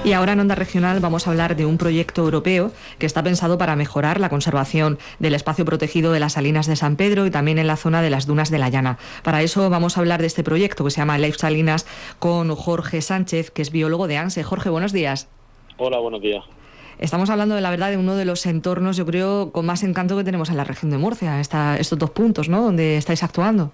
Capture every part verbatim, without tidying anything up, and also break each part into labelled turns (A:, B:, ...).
A: Y ahora en Onda Regional vamos a hablar de un proyecto europeo que está pensado para mejorar la conservación del espacio protegido de las Salinas de San Pedro y también en la zona de las Dunas de la Llana. Para eso vamos a hablar de este proyecto que se llama Life Salinas con Jorge Sánchez, que es biólogo de ANSE. Jorge, buenos días.
B: Hola, buenos días.
A: Estamos hablando de la verdad de uno de los entornos, yo creo, con más encanto que tenemos en la región de Murcia, esta, estos dos puntos, ¿no?, donde estáis actuando.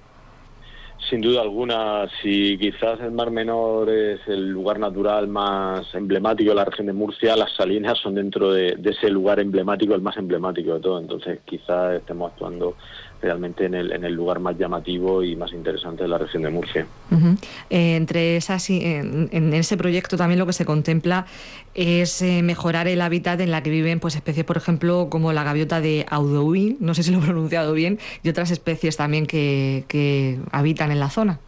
B: Sin duda alguna, si quizás el Mar Menor es el lugar natural más emblemático de la región de Murcia, las Salinas son dentro de, de ese lugar emblemático, el más emblemático de todo. Entonces quizás estemos actuando realmente en el, en el lugar más llamativo y más interesante de la región de Murcia.
A: Uh-huh. Eh, entre esas, en, en ese proyecto también lo que se contempla es eh, mejorar el hábitat en la que viven pues especies, por ejemplo, como la gaviota de Audouin, no sé si lo he pronunciado bien, y otras especies también que, que habitan en la zona.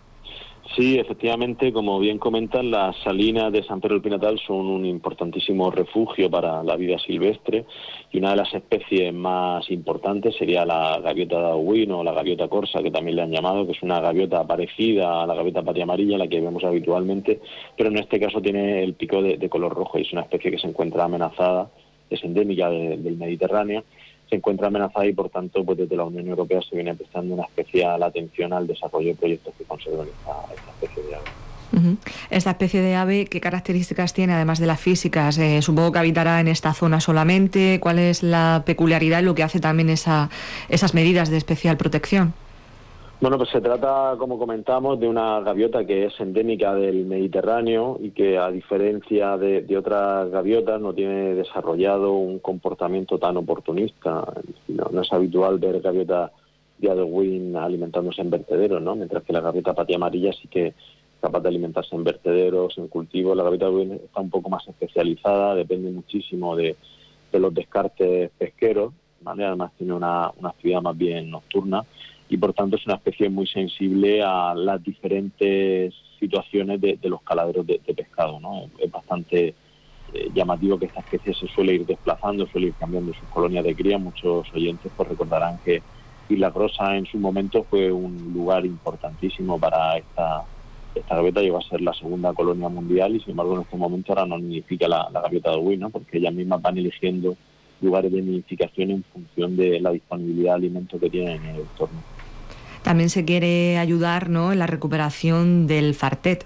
B: Sí, efectivamente, como bien comentan, las salinas de San Pedro del Pinatal son un importantísimo refugio para la vida silvestre y una de las especies más importantes sería la gaviota de Audouin o la gaviota corsa, que también le han llamado, que es una gaviota parecida a la gaviota patia amarilla, la que vemos habitualmente, pero en este caso tiene el pico de, de color rojo y es una especie que se encuentra amenazada, es endémica de, del Mediterráneo, se encuentra amenazada y por tanto pues desde la Unión Europea se viene prestando una especial atención al desarrollo de proyectos que conservan esta, esta especie de ave.
A: Uh-huh. Esta especie de ave, ¿qué características tiene además de las físicas? Eh, supongo que habitará en esta zona solamente. ¿Cuál es la peculiaridad y lo que hace también esa, esas medidas de especial protección?
B: Bueno, pues se trata, como comentamos, de una gaviota que es endémica del Mediterráneo y que, a diferencia de, de otras gaviotas, no tiene desarrollado un comportamiento tan oportunista. No, no es habitual ver gaviotas de Audouin alimentándose en vertederos, ¿no? Mientras que la gaviota patia amarilla sí que es capaz de alimentarse en vertederos, en cultivos. La gaviota de Audouin está un poco más especializada, depende muchísimo de, de los descartes pesqueros, ¿vale? Además tiene una, una actividad más bien nocturna. Y por tanto es una especie muy sensible a las diferentes situaciones de, de los caladeros de, de pescado, ¿no? Es, es bastante eh, llamativo que esta especie se suele ir desplazando, suele ir cambiando sus colonias de cría. Muchos oyentes pues recordarán que Isla Rosa en su momento fue un lugar importantísimo para esta, esta gaviota, llegó a ser la segunda colonia mundial y sin embargo en este momento ahora no nidifica la, la gaviota de Audouin, ¿no? Porque ellas mismas van eligiendo lugares de nidificación en función de la disponibilidad de alimentos que tienen en el entorno.
A: También se quiere ayudar, ¿no?, en la recuperación del fartet.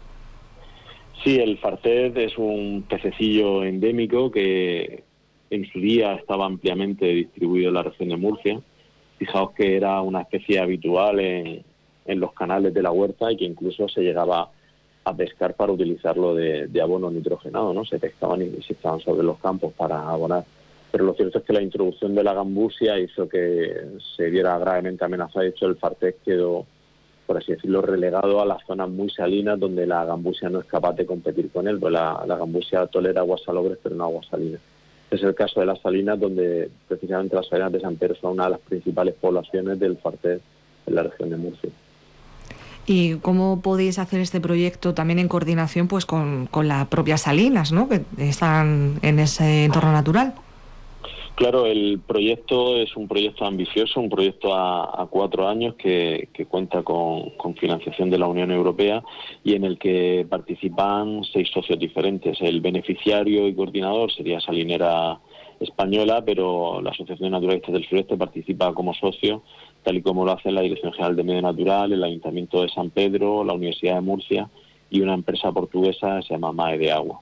B: Sí, el fartet es un pececillo endémico que en su día estaba ampliamente distribuido en la región de Murcia. Fijaos que era una especie habitual en, en los canales de la huerta y que incluso se llegaba a pescar para utilizarlo de, de abono nitrogenado, ¿no? Se pescaban y se estaban sobre los campos para abonar. Pero lo cierto es que la introducción de la gambusia hizo que se viera gravemente amenazada. De hecho, el fartet quedó, por así decirlo, relegado a las zonas muy salinas donde la gambusia no es capaz de competir con él, pues la, la gambusia tolera aguas salobres pero no aguas salinas. Es el caso de las salinas, donde precisamente las Salinas de San Pedro son una de las principales poblaciones del fartet en la región de Murcia.
A: ¿Y cómo podéis hacer este proyecto también en coordinación pues con, con las propias salinas, ¿no?, que están en ese entorno natural?
B: Claro, el proyecto es un proyecto ambicioso, un proyecto a, a cuatro años que, que cuenta con, con financiación de la Unión Europea y en el que participan seis socios diferentes. El beneficiario y coordinador sería Salinera Española, pero la Asociación de Naturalistas del Sureste participa como socio, tal y como lo hace la Dirección General de Medio Natural, el Ayuntamiento de San Pedro, la Universidad de Murcia y una empresa portuguesa que se llama MAE de Agua.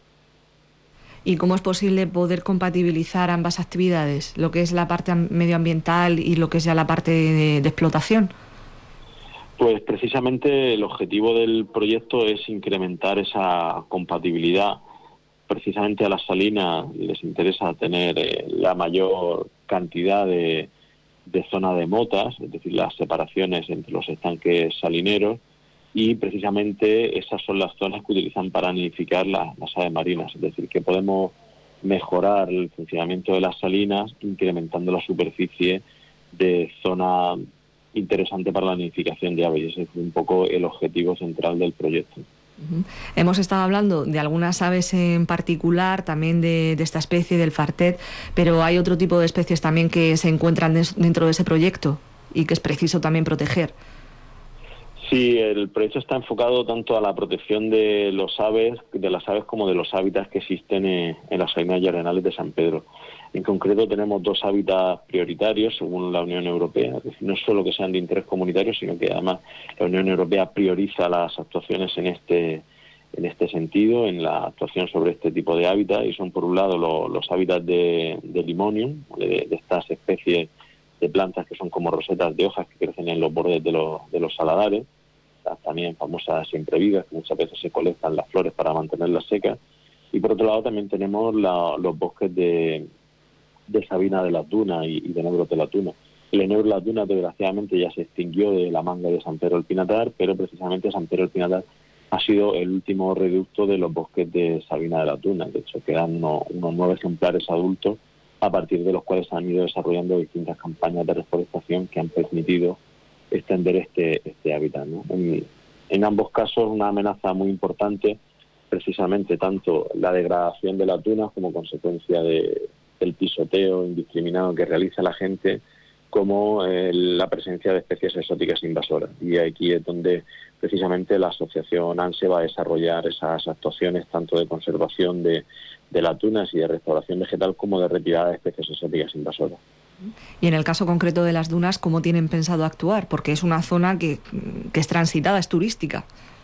A: ¿Y cómo es posible poder compatibilizar ambas actividades, lo que es la parte medioambiental y lo que es ya la parte de, de explotación?
B: Pues precisamente el objetivo del proyecto es incrementar esa compatibilidad. Precisamente a las salinas les interesa tener eh, la mayor cantidad de, de zona de motas, es decir, las separaciones entre los estanques salineros, y precisamente esas son las zonas que utilizan para nidificar la, las aves marinas, es decir, que podemos mejorar el funcionamiento de las salinas incrementando la superficie de zona interesante para la nidificación de aves, y ese es un poco el objetivo central del proyecto.
A: Uh-huh. Hemos estado hablando de algunas aves en particular, también de, de esta especie del fartet, pero hay otro tipo de especies también que se encuentran dentro de ese proyecto y que es preciso también proteger.
B: Sí, el proyecto está enfocado tanto a la protección de los aves, de las aves como de los hábitats que existen en, en las salinas y arenales de San Pedro. En concreto tenemos dos hábitats prioritarios según la Unión Europea, es decir, no solo que sean de interés comunitario, sino que además la Unión Europea prioriza las actuaciones en este en este sentido, en la actuación sobre este tipo de hábitats, y son por un lado lo, los hábitats de, de Limonium, de, de estas especies de plantas que son como rosetas de hojas que crecen en los bordes de los, de los saladares, las también famosas siemprevivas, que muchas veces se colectan las flores para mantenerlas secas, y por otro lado también tenemos la, los bosques de, de Sabina de las Dunas y, y de Enebros de las Dunas. El Enebro de las Dunas desgraciadamente ya se extinguió de la manga de San Pedro del Pinatar, pero precisamente San Pedro del Pinatar ha sido el último reducto de los bosques de Sabina de las Dunas. De hecho, quedan unos, unos nueve ejemplares adultos, a partir de los cuales se han ido desarrollando distintas campañas de reforestación que han permitido extender este este hábitat, ¿no? En, en ambos casos una amenaza muy importante, precisamente tanto la degradación de las dunas como consecuencia de, del pisoteo indiscriminado que realiza la gente, como eh, la presencia de especies exóticas invasoras. Y aquí es donde precisamente la asociación ANSE va a desarrollar esas actuaciones tanto de conservación de, de las dunas y de restauración vegetal como de retirada de especies exóticas invasoras.
A: Y en el caso concreto de las dunas, ¿cómo tienen pensado actuar? Porque es una zona que, que es transitada, es turística.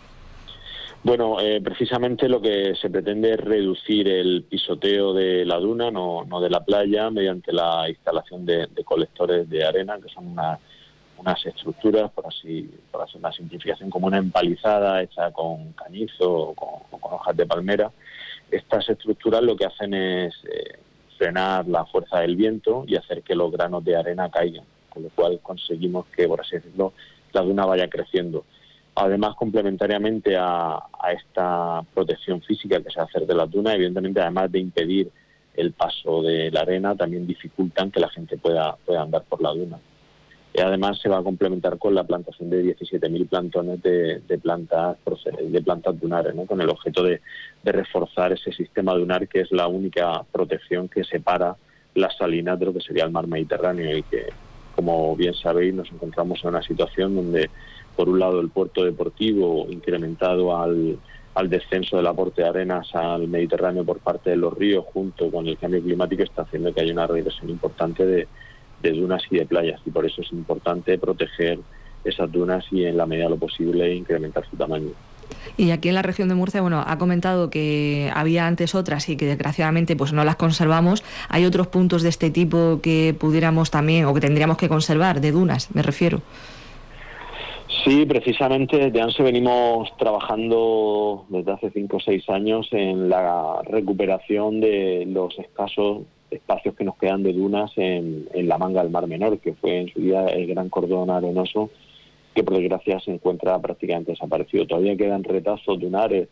B: Bueno, eh, precisamente lo que se pretende es reducir el pisoteo de la duna, no, no de la playa, mediante la instalación de, de colectores de arena, que son una, unas estructuras, por así por hacer una simplificación, como una empalizada hecha con cañizo o con, o con hojas de palmera. Estas estructuras lo que hacen es eh, frenar la fuerza del viento y hacer que los granos de arena caigan, con lo cual conseguimos que, por así decirlo, la duna vaya creciendo. Además, complementariamente a, a esta protección física que se va a hacer de las dunas, evidentemente, además de impedir el paso de la arena, también dificultan que la gente pueda, pueda andar por la duna. Y además se va a complementar con la plantación de diecisiete mil plantones de, de plantas de plantas dunares, ¿no? Con el objeto de, de reforzar ese sistema dunar, que es la única protección que separa las salinas de lo que sería el mar Mediterráneo, y que, como bien sabéis, nos encontramos en una situación donde, por un lado, el puerto deportivo, incrementado al, al descenso del aporte de arenas al Mediterráneo por parte de los ríos, junto con el cambio climático, está haciendo que haya una regresión importante de, de dunas y de playas, y por eso es importante proteger esas dunas y, en la medida de lo posible, incrementar su tamaño.
A: Y aquí en la región de Murcia, bueno, ha comentado que había antes otras y que desgraciadamente pues no las conservamos. ¿Hay otros puntos de este tipo que pudiéramos también, o que tendríamos que conservar, de dunas, me refiero?
B: Sí, precisamente desde ANSE venimos trabajando desde hace cinco o seis años en la recuperación de los escasos espacios que nos quedan de dunas en, en la manga del Mar Menor, que fue en su día el gran cordón arenoso, que por desgracia se encuentra prácticamente desaparecido. Todavía quedan retazos dunares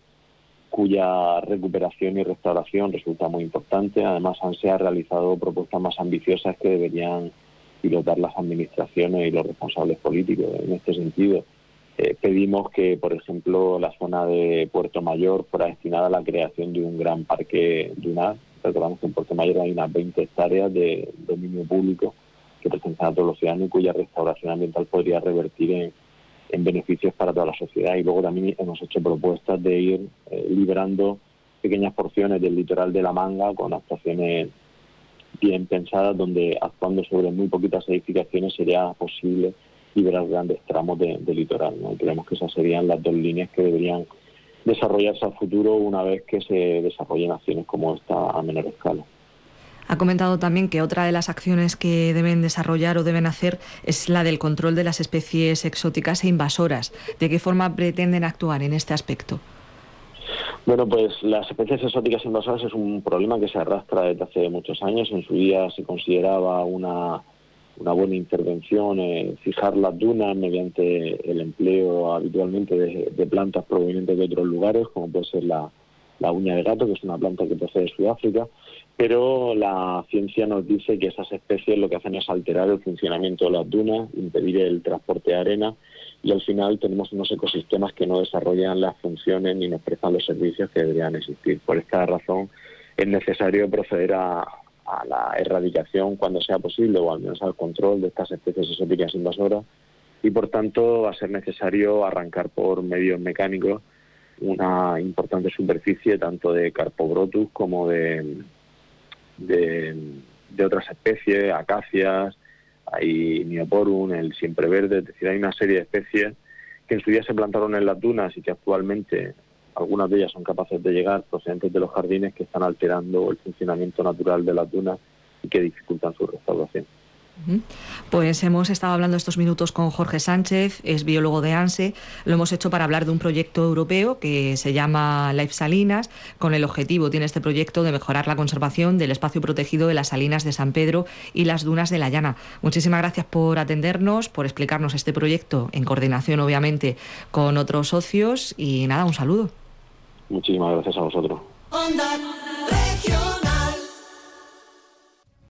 B: cuya recuperación y restauración resulta muy importante. Además, ANSE ha realizado propuestas más ambiciosas que deberían pilotar las administraciones y los responsables políticos. En este sentido, eh, pedimos que, por ejemplo, la zona de Puerto Mayor fuera destinada a la creación de un gran parque dunar. Recordamos que en Puerto Mayor hay unas veinte hectáreas de dominio público que pertenecen a todos los ciudadanos y cuya restauración ambiental podría revertir en, en beneficios para toda la sociedad. Y luego también hemos hecho propuestas de ir eh, liberando pequeñas porciones del litoral de la Manga con actuaciones bien pensadas, donde, actuando sobre muy poquitas edificaciones, sería posible liberar grandes tramos de, de litoral, ¿no? Y creemos que esas serían las dos líneas que deberían desarrollarse a futuro una vez que se desarrollen acciones como esta a menor escala.
A: Ha comentado también que otra de las acciones que deben desarrollar o deben hacer es la del control de las especies exóticas e invasoras. ¿De qué forma pretenden actuar en este aspecto?
B: Bueno, pues las especies exóticas invasoras es un problema que se arrastra desde hace muchos años. En su día se consideraba una, una buena intervención eh, fijar las dunas mediante el empleo habitualmente de, de plantas provenientes de otros lugares, como puede ser la, la uña de gato, que es una planta que procede de Sudáfrica, pero la ciencia nos dice que esas especies lo que hacen es alterar el funcionamiento de las dunas, impedir el transporte de arena, y al final tenemos unos ecosistemas que no desarrollan las funciones ni nos prestan los servicios que deberían existir. Por esta razón es necesario proceder a, a la erradicación cuando sea posible, o al menos al control de estas especies exóticas invasoras, y por tanto va a ser necesario arrancar por medios mecánicos una importante superficie tanto de Carpobrotus como de, de, de otras especies, acacias, hay Neoporum, el siempreverde, es decir, hay una serie de especies que en su día se plantaron en las dunas y que actualmente algunas de ellas son capaces de llegar procedentes de los jardines, que están alterando el funcionamiento natural de las dunas y que dificultan su restauración.
A: Pues hemos estado hablando estos minutos con Jorge Sánchez, es biólogo de ANSE. Lo hemos hecho para hablar de un proyecto europeo que se llama Life Salinas. Con el objetivo, tiene este proyecto, de mejorar la conservación del espacio protegido de las salinas de San Pedro y las dunas de la Llana. Muchísimas gracias por atendernos, por explicarnos este proyecto, en coordinación obviamente con otros socios, y nada, un saludo.
B: Muchísimas gracias a vosotros.
C: Onda Regional.